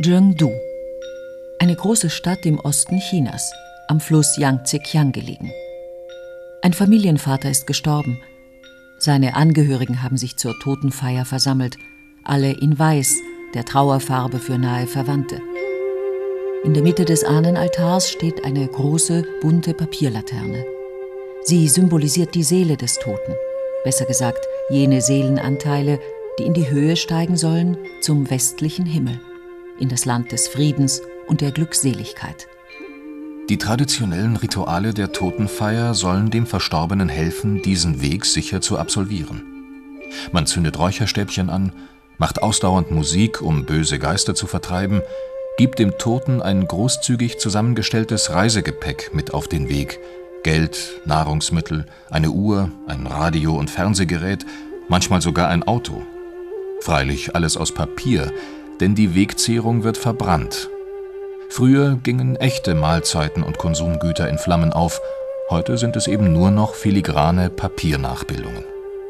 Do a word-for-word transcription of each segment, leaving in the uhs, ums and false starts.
Chengdu, eine große Stadt im Osten Chinas, am Fluss Yangtze-Kiang gelegen. Ein Familienvater ist gestorben. Seine Angehörigen haben sich zur Totenfeier versammelt, alle in Weiß, der Trauerfarbe für nahe Verwandte. In der Mitte des Ahnenaltars steht eine große, bunte Papierlaterne. Sie symbolisiert die Seele des Toten, besser gesagt jene Seelenanteile, die in die Höhe steigen sollen zum westlichen Himmel, in das Land des Friedens und der Glückseligkeit. Die traditionellen Rituale der Totenfeier sollen dem Verstorbenen helfen, diesen Weg sicher zu absolvieren. Man zündet Räucherstäbchen an, macht ausdauernd Musik, um böse Geister zu vertreiben, gibt dem Toten ein großzügig zusammengestelltes Reisegepäck mit auf den Weg: Geld, Nahrungsmittel, eine Uhr, ein Radio- und Fernsehgerät, manchmal sogar ein Auto. Freilich alles aus Papier, denn die Wegzehrung wird verbrannt. Früher gingen echte Mahlzeiten und Konsumgüter in Flammen auf, heute sind es eben nur noch filigrane Papiernachbildungen.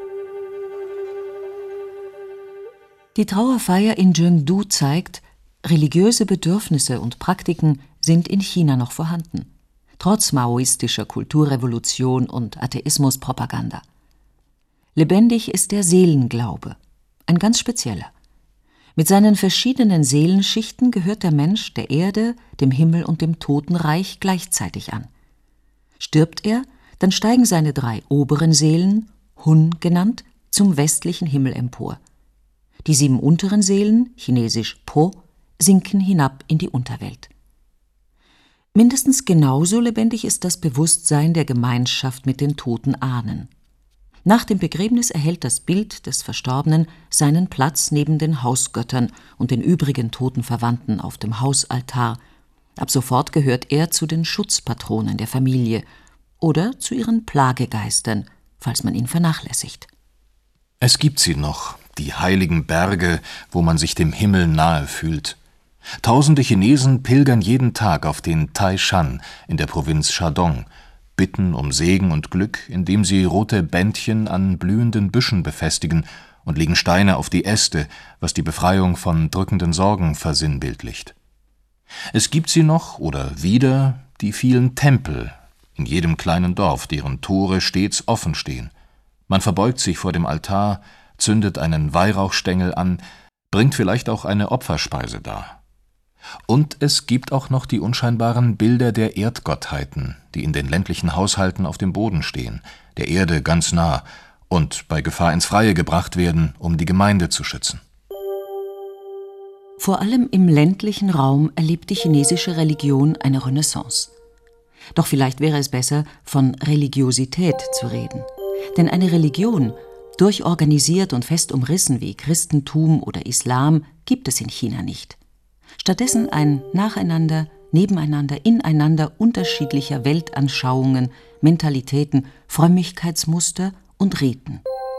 Die Trauerfeier in Chengdu zeigt, religiöse Bedürfnisse und Praktiken sind in China noch vorhanden, trotz maoistischer Kulturrevolution und Atheismuspropaganda. Lebendig ist der Seelenglaube, ein ganz spezieller. Mit seinen verschiedenen Seelenschichten gehört der Mensch der Erde, dem Himmel und dem Totenreich gleichzeitig an. Stirbt er, dann steigen seine drei oberen Seelen, Hun genannt, zum westlichen Himmel empor. Die sieben unteren Seelen, chinesisch Po, sinken hinab in die Unterwelt. Mindestens genauso lebendig ist das Bewusstsein der Gemeinschaft mit den toten Ahnen. Nach dem Begräbnis erhält das Bild des Verstorbenen seinen Platz neben den Hausgöttern und den übrigen toten Verwandten auf dem Hausaltar. Ab sofort gehört er zu den Schutzpatronen der Familie oder zu ihren Plagegeistern, falls man ihn vernachlässigt. Es gibt sie noch, die heiligen Berge, wo man sich dem Himmel nahe fühlt. Tausende Chinesen pilgern jeden Tag auf den Taishan in der Provinz Shandong, bitten um Segen und Glück, indem sie rote Bändchen an blühenden Büschen befestigen und legen Steine auf die Äste, was die Befreiung von drückenden Sorgen versinnbildlicht. Es gibt sie noch oder wieder die vielen Tempel in jedem kleinen Dorf, deren Tore stets offen stehen. Man verbeugt sich vor dem Altar, zündet einen Weihrauchstängel an, bringt vielleicht auch eine Opferspeise dar. Und es gibt auch noch die unscheinbaren Bilder der Erdgottheiten, die in den ländlichen Haushalten auf dem Boden stehen, der Erde ganz nah und bei Gefahr ins Freie gebracht werden, um die Gemeinde zu schützen. Vor allem im ländlichen Raum erlebt die chinesische Religion eine Renaissance. Doch vielleicht wäre es besser, von Religiosität zu reden. Denn eine Religion, durchorganisiert und fest umrissen wie Christentum oder Islam, gibt es in China nicht. Stattdessen ein Nacheinander, Nebeneinander, Ineinander unterschiedlicher Weltanschauungen, Mentalitäten, Frömmigkeitsmuster und Riten.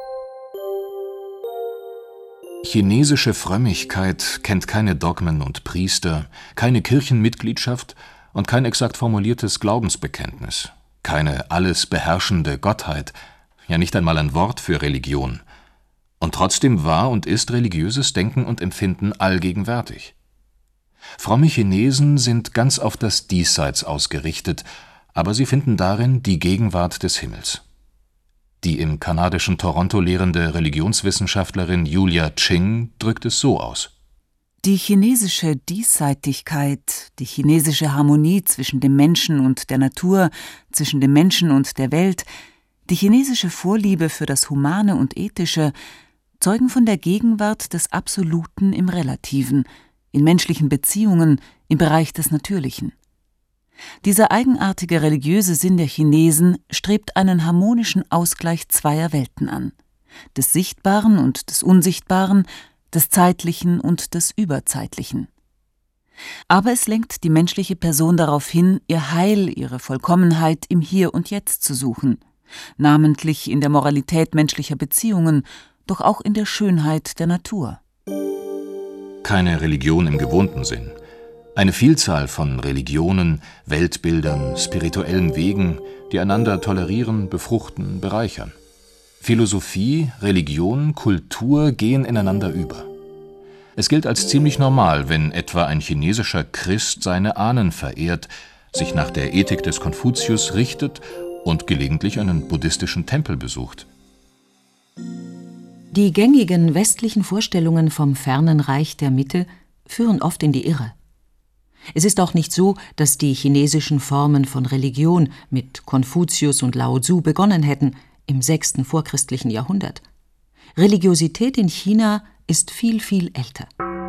Chinesische Frömmigkeit kennt keine Dogmen und Priester, keine Kirchenmitgliedschaft und kein exakt formuliertes Glaubensbekenntnis, keine alles beherrschende Gottheit, ja nicht einmal ein Wort für Religion. Und trotzdem war und ist religiöses Denken und Empfinden allgegenwärtig. Fromme Chinesen sind ganz auf das Diesseits ausgerichtet, aber sie finden darin die Gegenwart des Himmels. Die im kanadischen Toronto lehrende Religionswissenschaftlerin Julia Ching drückt es so aus: Die chinesische Diesseitigkeit, die chinesische Harmonie zwischen dem Menschen und der Natur, zwischen dem Menschen und der Welt, die chinesische Vorliebe für das Humane und Ethische zeugen von der Gegenwart des Absoluten im Relativen, in menschlichen Beziehungen, im Bereich des Natürlichen. Dieser eigenartige religiöse Sinn der Chinesen strebt einen harmonischen Ausgleich zweier Welten an: des Sichtbaren und des Unsichtbaren, des Zeitlichen und des Überzeitlichen. Aber es lenkt die menschliche Person darauf hin, ihr Heil, ihre Vollkommenheit im Hier und Jetzt zu suchen, namentlich in der Moralität menschlicher Beziehungen, doch auch in der Schönheit der Natur. Keine Religion im gewohnten Sinn. Eine Vielzahl von Religionen, Weltbildern, spirituellen Wegen, die einander tolerieren, befruchten, bereichern. Philosophie, Religion, Kultur gehen ineinander über. Es gilt als ziemlich normal, wenn etwa ein chinesischer Christ seine Ahnen verehrt, sich nach der Ethik des Konfuzius richtet und gelegentlich einen buddhistischen Tempel besucht. Die gängigen westlichen Vorstellungen vom fernen Reich der Mitte führen oft in die Irre. Es ist auch nicht so, dass die chinesischen Formen von Religion mit Konfuzius und Lao Tzu begonnen hätten im sechsten vorchristlichen Jahrhundert. Religiosität in China ist viel, viel älter.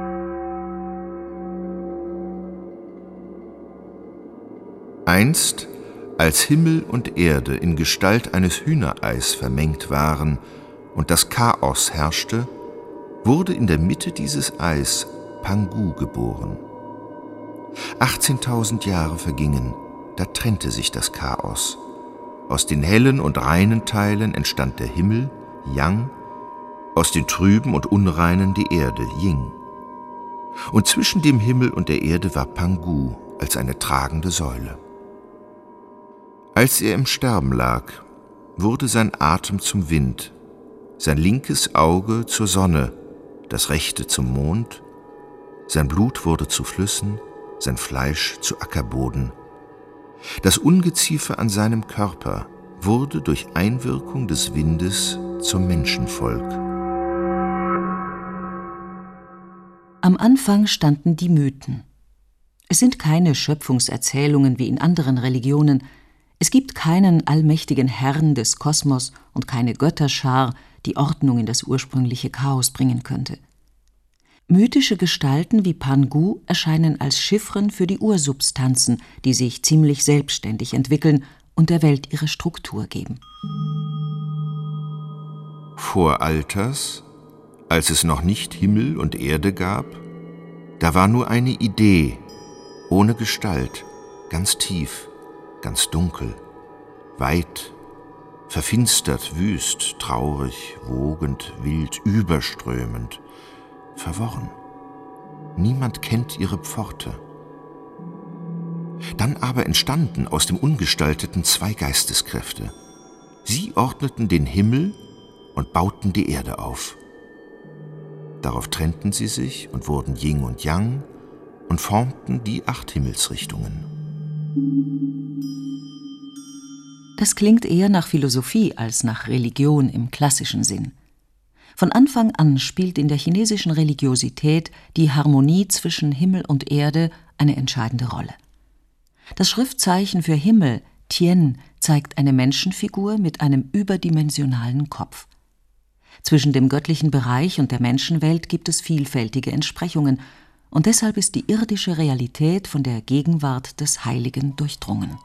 Einst, als Himmel und Erde in Gestalt eines Hühnereis vermengt waren und das Chaos herrschte, wurde in der Mitte dieses Eis Pangu geboren. achtzehntausend Jahre vergingen, da trennte sich das Chaos. Aus den hellen und reinen Teilen entstand der Himmel, Yang, aus den trüben und unreinen die Erde, Ying. Und zwischen dem Himmel und der Erde war Pangu als eine tragende Säule. Als er im Sterben lag, wurde sein Atem zum Wind, sein linkes Auge zur Sonne, das rechte zum Mond, sein Blut wurde zu Flüssen, sein Fleisch zu Ackerboden. Das Ungeziefer an seinem Körper wurde durch Einwirkung des Windes zum Menschenvolk. Am Anfang standen die Mythen. Es sind keine Schöpfungserzählungen wie in anderen Religionen. Es gibt keinen allmächtigen Herrn des Kosmos und keine Götterschar, die Ordnung in das ursprüngliche Chaos bringen könnte. Mythische Gestalten wie Pangu erscheinen als Chiffren für die Ursubstanzen, die sich ziemlich selbstständig entwickeln und der Welt ihre Struktur geben. Vor Alters, als es noch nicht Himmel und Erde gab, da war nur eine Idee, ohne Gestalt, ganz tief, ganz dunkel, weit, verfinstert, wüst, traurig, wogend, wild, überströmend, verworren. Niemand kennt ihre Pforte. Dann aber entstanden aus dem Ungestalteten zwei Geisteskräfte. Sie ordneten den Himmel und bauten die Erde auf. Darauf trennten sie sich und wurden Yin und Yang und formten die acht Himmelsrichtungen. Das klingt eher nach Philosophie als nach Religion im klassischen Sinn. Von Anfang an spielt in der chinesischen Religiosität die Harmonie zwischen Himmel und Erde eine entscheidende Rolle. Das Schriftzeichen für Himmel, Tian, zeigt eine Menschenfigur mit einem überdimensionalen Kopf. Zwischen dem göttlichen Bereich und der Menschenwelt gibt es vielfältige Entsprechungen, und deshalb ist die irdische Realität von der Gegenwart des Heiligen durchdrungen.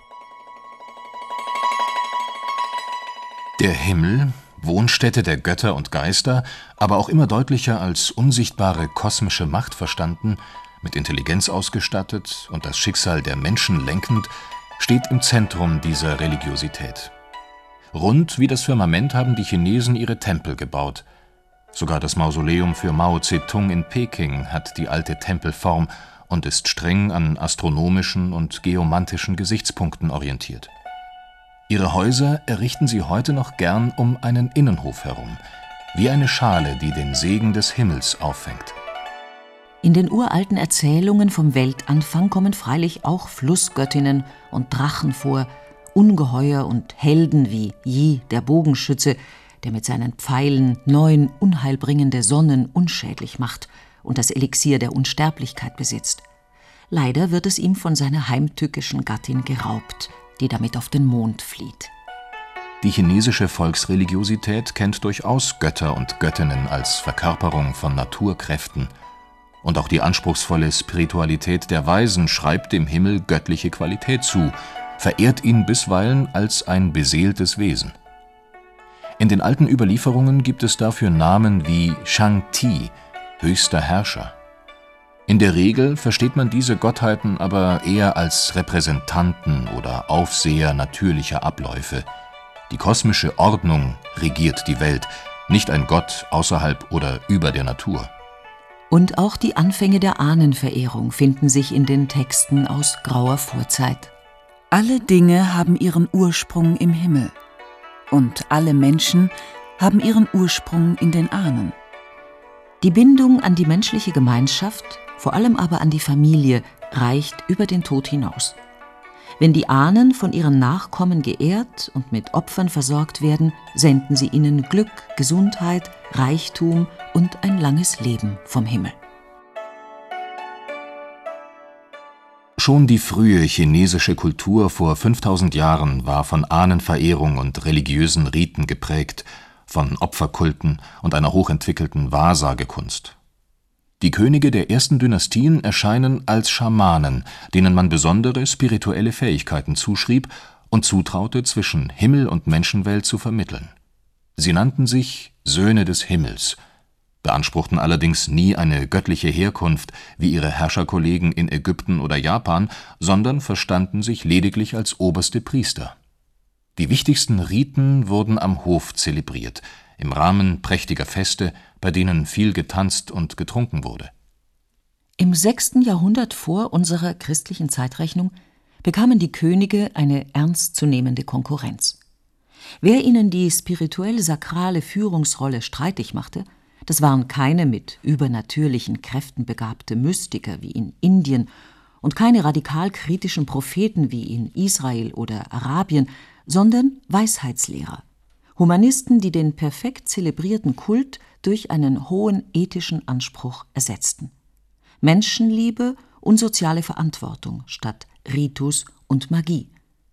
Der Himmel, Wohnstätte der Götter und Geister, aber auch immer deutlicher als unsichtbare kosmische Macht verstanden, mit Intelligenz ausgestattet und das Schicksal der Menschen lenkend, steht im Zentrum dieser Religiosität. Rund wie das Firmament haben die Chinesen ihre Tempel gebaut. Sogar das Mausoleum für Mao Zedong in Peking hat die alte Tempelform und ist streng an astronomischen und geomantischen Gesichtspunkten orientiert. Ihre Häuser errichten sie heute noch gern um einen Innenhof herum, wie eine Schale, die den Segen des Himmels auffängt. In den uralten Erzählungen vom Weltanfang kommen freilich auch Flussgöttinnen und Drachen vor, Ungeheuer und Helden wie Yi, der Bogenschütze, der mit seinen Pfeilen neun unheilbringende Sonnen unschädlich macht und das Elixier der Unsterblichkeit besitzt. Leider wird es ihm von seiner heimtückischen Gattin geraubt, die damit auf den Mond flieht. Die chinesische Volksreligiosität kennt durchaus Götter und Göttinnen als Verkörperung von Naturkräften. Und auch die anspruchsvolle Spiritualität der Weisen schreibt dem Himmel göttliche Qualität zu, verehrt ihn bisweilen als ein beseeltes Wesen. In den alten Überlieferungen gibt es dafür Namen wie Shang-Ti, höchster Herrscher. In der Regel versteht man diese Gottheiten aber eher als Repräsentanten oder Aufseher natürlicher Abläufe. Die kosmische Ordnung regiert die Welt, nicht ein Gott außerhalb oder über der Natur. Und auch die Anfänge der Ahnenverehrung finden sich in den Texten aus grauer Vorzeit. Alle Dinge haben ihren Ursprung im Himmel und alle Menschen haben ihren Ursprung in den Ahnen. Die Bindung an die menschliche Gemeinschaft, vor allem aber an die Familie, reicht über den Tod hinaus. Wenn die Ahnen von ihren Nachkommen geehrt und mit Opfern versorgt werden, senden sie ihnen Glück, Gesundheit, Reichtum und ein langes Leben vom Himmel. Schon die frühe chinesische Kultur vor fünftausend Jahren war von Ahnenverehrung und religiösen Riten geprägt, von Opferkulten und einer hochentwickelten Wahrsagekunst. Die Könige der ersten Dynastien erscheinen als Schamanen, denen man besondere spirituelle Fähigkeiten zuschrieb und zutraute, zwischen Himmel und Menschenwelt zu vermitteln. Sie nannten sich Söhne des Himmels, beanspruchten allerdings nie eine göttliche Herkunft wie ihre Herrscherkollegen in Ägypten oder Japan, sondern verstanden sich lediglich als oberste Priester. Die wichtigsten Riten wurden am Hof zelebriert, im Rahmen prächtiger Feste, bei denen viel getanzt und getrunken wurde. Im sechsten Jahrhundert vor unserer christlichen Zeitrechnung bekamen die Könige eine ernstzunehmende Konkurrenz. Wer ihnen die spirituell-sakrale Führungsrolle streitig machte, das waren keine mit übernatürlichen Kräften begabte Mystiker wie in Indien und keine radikal kritischen Propheten wie in Israel oder Arabien, sondern Weisheitslehrer, Humanisten, die den perfekt zelebrierten Kult durch einen hohen ethischen Anspruch ersetzten. Menschenliebe und soziale Verantwortung statt Ritus und Magie.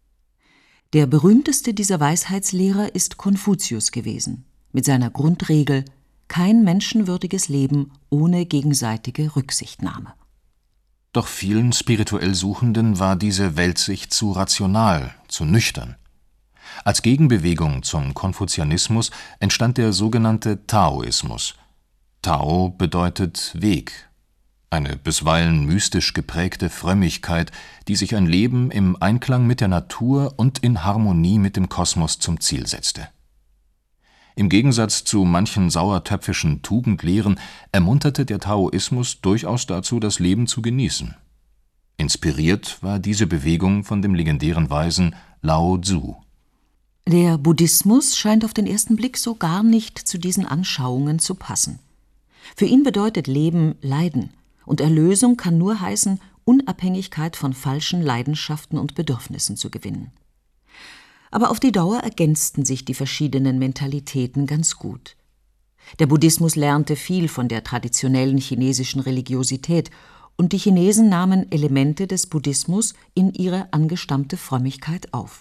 Der berühmteste dieser Weisheitslehrer ist Konfuzius gewesen, mit seiner Grundregel: kein menschenwürdiges Leben ohne gegenseitige Rücksichtnahme. Doch vielen spirituell Suchenden war diese Weltsicht zu rational, zu nüchtern. Als Gegenbewegung zum Konfuzianismus entstand der sogenannte Taoismus. Tao bedeutet Weg, eine bisweilen mystisch geprägte Frömmigkeit, die sich ein Leben im Einklang mit der Natur und in Harmonie mit dem Kosmos zum Ziel setzte. Im Gegensatz zu manchen sauertöpfischen Tugendlehren ermunterte der Taoismus durchaus dazu, das Leben zu genießen. Inspiriert war diese Bewegung von dem legendären Weisen Lao Tzu. Der Buddhismus scheint auf den ersten Blick so gar nicht zu diesen Anschauungen zu passen. Für ihn bedeutet Leben Leiden, und Erlösung kann nur heißen, Unabhängigkeit von falschen Leidenschaften und Bedürfnissen zu gewinnen. Aber auf die Dauer ergänzten sich die verschiedenen Mentalitäten ganz gut. Der Buddhismus lernte viel von der traditionellen chinesischen Religiosität, und die Chinesen nahmen Elemente des Buddhismus in ihre angestammte Frömmigkeit auf.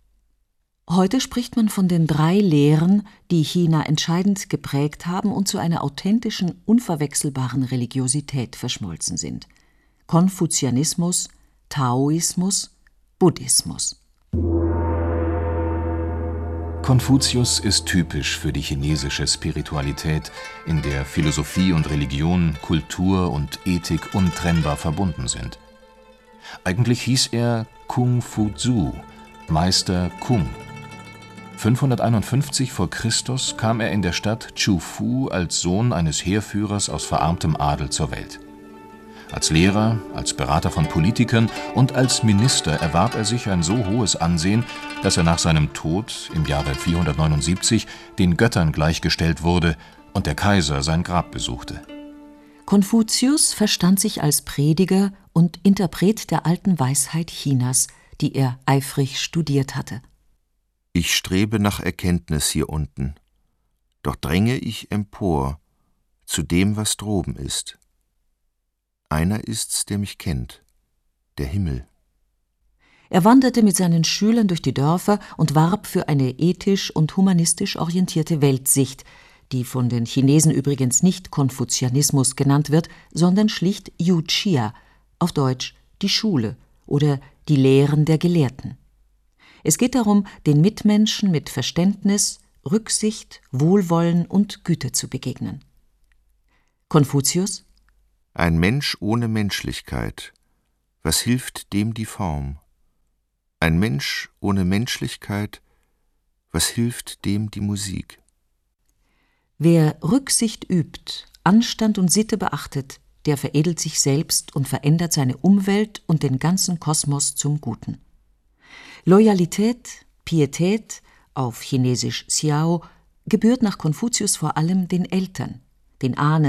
Heute spricht man von den drei Lehren, die China entscheidend geprägt haben und zu einer authentischen, unverwechselbaren Religiosität verschmolzen sind: Konfuzianismus, Taoismus, Buddhismus. Konfuzius ist typisch für die chinesische Spiritualität, in der Philosophie und Religion, Kultur und Ethik untrennbar verbunden sind. Eigentlich hieß er Kung Fu Tzu, Meister Kung. fünfhunderteinundfünfzig vor Christus kam er in der Stadt Chufu als Sohn eines Heerführers aus verarmtem Adel zur Welt. Als Lehrer, als Berater von Politikern und als Minister erwarb er sich ein so hohes Ansehen, dass er nach seinem Tod im Jahre vierhundertneunundsiebzig den Göttern gleichgestellt wurde und der Kaiser sein Grab besuchte. Konfuzius verstand sich als Prediger und Interpret der alten Weisheit Chinas, die er eifrig studiert hatte. Ich strebe nach Erkenntnis hier unten, doch dränge ich empor zu dem, was droben ist. Einer ist's, der mich kennt, der Himmel. Er wanderte mit seinen Schülern durch die Dörfer und warb für eine ethisch und humanistisch orientierte Weltsicht, die von den Chinesen übrigens nicht Konfuzianismus genannt wird, sondern schlicht Yuchia, auf Deutsch die Schule oder die Lehren der Gelehrten. Es geht darum, den Mitmenschen mit Verständnis, Rücksicht, Wohlwollen und Güte zu begegnen. Konfuzius: Ein Mensch ohne Menschlichkeit, was hilft dem die Form? Ein Mensch ohne Menschlichkeit, was hilft dem die Musik? Wer Rücksicht übt, Anstand und Sitte beachtet, der veredelt sich selbst und verändert seine Umwelt und den ganzen Kosmos zum Guten. Loyalität, Pietät, auf Chinesisch Xiao, gebührt nach Konfuzius vor allem den Eltern, den Ahnen,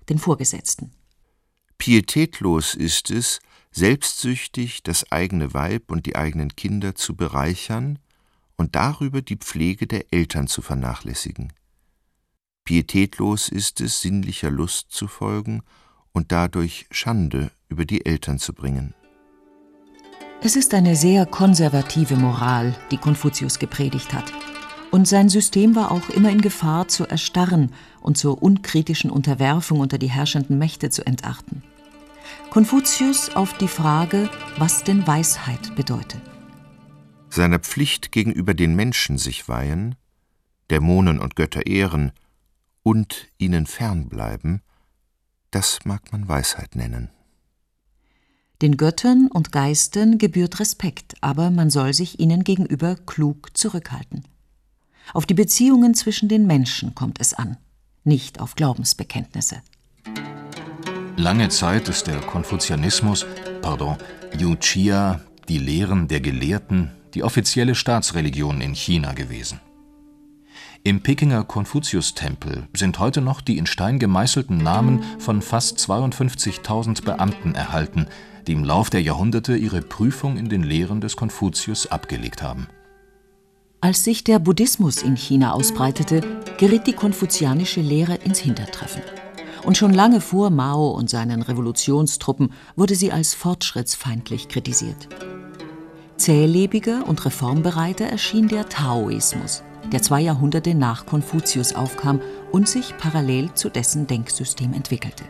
den Vorgesetzten. Pietätlos ist es, selbstsüchtig das eigene Weib und die eigenen Kinder zu bereichern und darüber die Pflege der Eltern zu vernachlässigen. Pietätlos ist es, sinnlicher Lust zu folgen und dadurch Schande über die Eltern zu bringen. Es ist eine sehr konservative Moral, die Konfuzius gepredigt hat. Und sein System war auch immer in Gefahr, zu erstarren und zur unkritischen Unterwerfung unter die herrschenden Mächte zu entarten. Konfuzius auf die Frage, was denn Weisheit bedeute. Seiner Pflicht gegenüber den Menschen sich weihen, Dämonen und Götter ehren und ihnen fernbleiben, das mag man Weisheit nennen. Den Göttern und Geistern gebührt Respekt, aber man soll sich ihnen gegenüber klug zurückhalten. Auf die Beziehungen zwischen den Menschen kommt es an, nicht auf Glaubensbekenntnisse. Lange Zeit ist der Konfuzianismus, pardon, Yuchia, die Lehren der Gelehrten, die offizielle Staatsreligion in China gewesen. Im Pekinger Konfuziustempel sind heute noch die in Stein gemeißelten Namen von fast zweiundfünfzigtausend Beamten erhalten, die im Lauf der Jahrhunderte ihre Prüfung in den Lehren des Konfuzius abgelegt haben. Als sich der Buddhismus in China ausbreitete, geriet die konfuzianische Lehre ins Hintertreffen. Und schon lange vor Mao und seinen Revolutionstruppen wurde sie als fortschrittsfeindlich kritisiert. Zählebiger und reformbereiter erschien der Taoismus, der zwei Jahrhunderte nach Konfuzius aufkam und sich parallel zu dessen Denksystem entwickelte.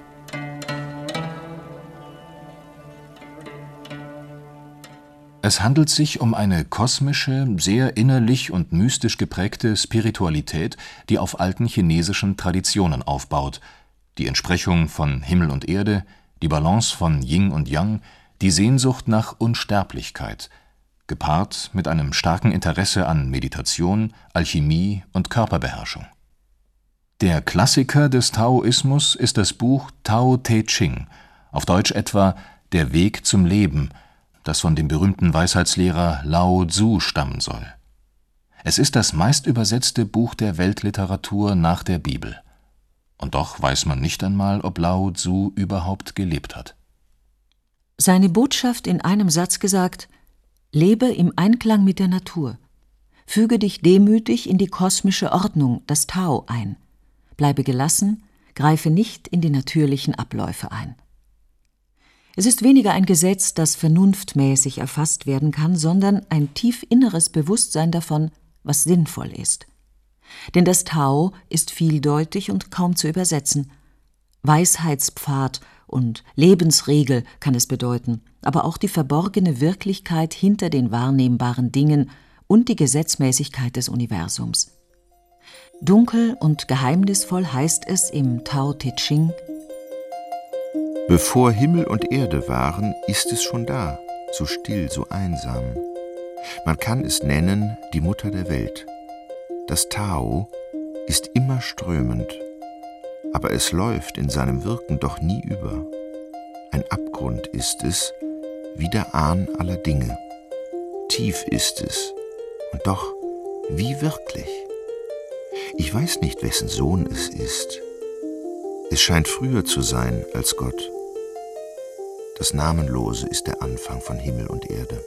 Es handelt sich um eine kosmische, sehr innerlich und mystisch geprägte Spiritualität, die auf alten chinesischen Traditionen aufbaut. Die Entsprechung von Himmel und Erde, die Balance von Yin und Yang, die Sehnsucht nach Unsterblichkeit, gepaart mit einem starken Interesse an Meditation, Alchemie und Körperbeherrschung. Der Klassiker des Taoismus ist das Buch Tao Te Ching, auf Deutsch etwa Der Weg zum Leben, das von dem berühmten Weisheitslehrer Lao Tzu stammen soll. Es ist das meistübersetzte Buch der Weltliteratur nach der Bibel. Und doch weiß man nicht einmal, ob Lao Tzu überhaupt gelebt hat. Seine Botschaft in einem Satz gesagt: Lebe im Einklang mit der Natur. Füge dich demütig in die kosmische Ordnung, das Tao, ein. Bleibe gelassen, greife nicht in die natürlichen Abläufe ein. Es ist weniger ein Gesetz, das vernunftmäßig erfasst werden kann, sondern ein tief inneres Bewusstsein davon, was sinnvoll ist. Denn das Tao ist vieldeutig und kaum zu übersetzen. Weisheitspfad und Lebensregel kann es bedeuten, aber auch die verborgene Wirklichkeit hinter den wahrnehmbaren Dingen und die Gesetzmäßigkeit des Universums. Dunkel und geheimnisvoll heißt es im Tao Te Ching: Bevor Himmel und Erde waren, ist es schon da, so still, so einsam. Man kann es nennen die Mutter der Welt. Das Tao ist immer strömend, aber es läuft in seinem Wirken doch nie über. Ein Abgrund ist es, wie der Ahn aller Dinge. Tief ist es, und doch wie wirklich. Ich weiß nicht, wessen Sohn es ist. Es scheint früher zu sein als Gott. Das Namenlose ist der Anfang von Himmel und Erde.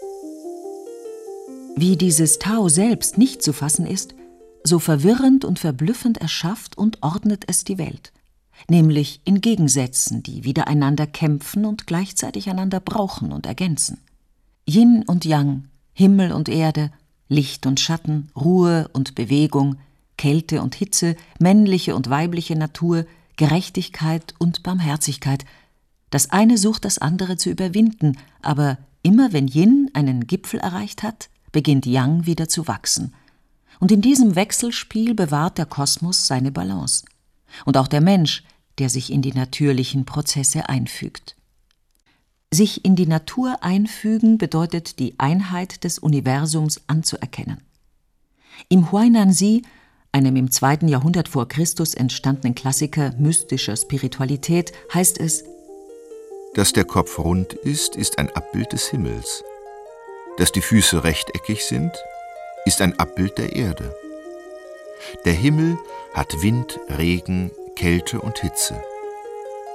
Wie dieses Tao selbst nicht zu fassen ist, so verwirrend und verblüffend erschafft und ordnet es die Welt, nämlich in Gegensätzen, die widereinander kämpfen und gleichzeitig einander brauchen und ergänzen. Yin und Yang, Himmel und Erde, Licht und Schatten, Ruhe und Bewegung, Kälte und Hitze, männliche und weibliche Natur, Gerechtigkeit und Barmherzigkeit. Das eine sucht das andere zu überwinden, aber immer wenn Yin einen Gipfel erreicht hat, beginnt Yang wieder zu wachsen. Und in diesem Wechselspiel bewahrt der Kosmos seine Balance. Und auch der Mensch, der sich in die natürlichen Prozesse einfügt. Sich in die Natur einfügen bedeutet, die Einheit des Universums anzuerkennen. Im Huainanzi, einem im zweiten Jahrhundert vor Christus entstandenen Klassiker mystischer Spiritualität, heißt es: Dass der Kopf rund ist, ist ein Abbild des Himmels. Dass die Füße rechteckig sind, ist ein Abbild der Erde. Der Himmel hat Wind, Regen, Kälte und Hitze.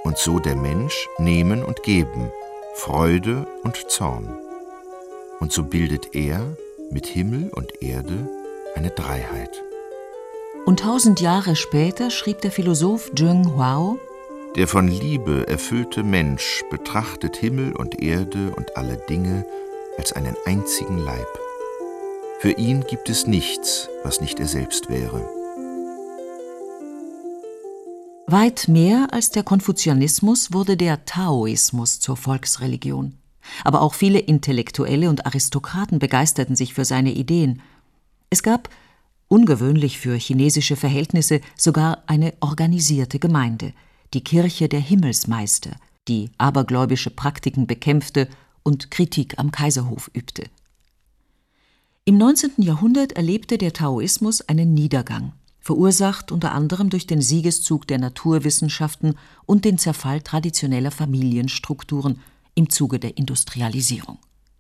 und so der Mensch nehmen und geben, Freude und Zorn. Und so bildet er mit Himmel und Erde eine Dreiheit. Und tausend Jahre später schrieb der Philosoph Zheng Huao: Der von Liebe erfüllte Mensch betrachtet Himmel und Erde und alle Dinge als einen einzigen Leib. Für ihn gibt es nichts, was nicht er selbst wäre. Weit mehr als der Konfuzianismus wurde der Taoismus zur Volksreligion. Aber auch viele Intellektuelle und Aristokraten begeisterten sich für seine Ideen. Es gab, ungewöhnlich für chinesische Verhältnisse, sogar eine organisierte Gemeinde, die Kirche der Himmelsmeister, die abergläubische Praktiken bekämpfte und Kritik am Kaiserhof übte. Im neunzehnten Jahrhundert erlebte der Taoismus einen Niedergang, verursacht unter anderem durch den Siegeszug der Naturwissenschaften und den Zerfall traditioneller Familienstrukturen im Zuge der Industrialisierung.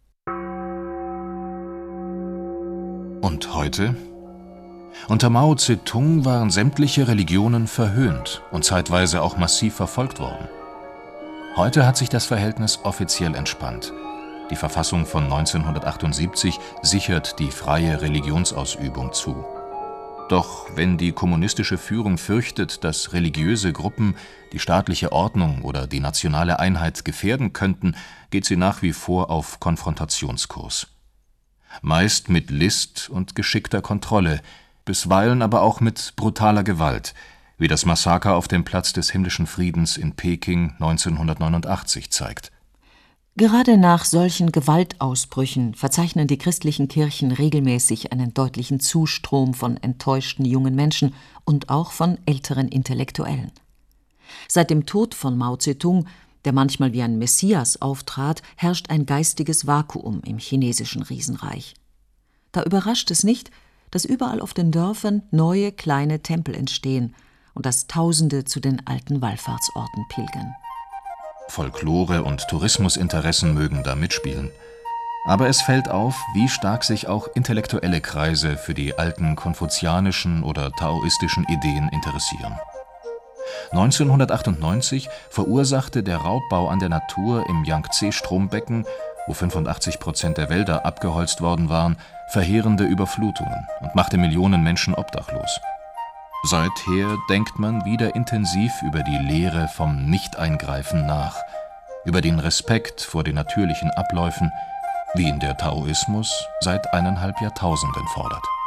Und heute? Unter Mao Zedong waren sämtliche Religionen verhöhnt und zeitweise auch massiv verfolgt worden. Heute hat sich das Verhältnis offiziell entspannt. Die Verfassung von neunzehnhundertachtundsiebzig sichert die freie Religionsausübung zu. Doch wenn die kommunistische Führung fürchtet, dass religiöse Gruppen die staatliche Ordnung oder die nationale Einheit gefährden könnten, geht sie nach wie vor auf Konfrontationskurs. Meist mit List und geschickter Kontrolle, bisweilen aber auch mit brutaler Gewalt, wie das Massaker auf dem Platz des Himmlischen Friedens in Peking neunzehnhundertneunundachtzig zeigt. Gerade nach solchen Gewaltausbrüchen verzeichnen die christlichen Kirchen regelmäßig einen deutlichen Zustrom von enttäuschten jungen Menschen und auch von älteren Intellektuellen. Seit dem Tod von Mao Zedong, der manchmal wie ein Messias auftrat, herrscht ein geistiges Vakuum im chinesischen Riesenreich. Da überrascht es nicht, dass überall auf den Dörfern neue kleine Tempel entstehen und dass Tausende zu den alten Wallfahrtsorten pilgern. Folklore und Tourismusinteressen mögen da mitspielen. Aber es fällt auf, wie stark sich auch intellektuelle Kreise für die alten konfuzianischen oder taoistischen Ideen interessieren. neunzehnhundertachtundneunzig verursachte der Raubbau an der Natur im Yangtze-Strombecken, wo fünfundachtzig Prozent der Wälder abgeholzt worden waren, verheerende Überflutungen und machte Millionen Menschen obdachlos. Seither denkt man wieder intensiv über die Lehre vom Nicht-Eingreifen nach, über den Respekt vor den natürlichen Abläufen, wie ihn der Taoismus seit eineinhalb Jahrtausenden fordert.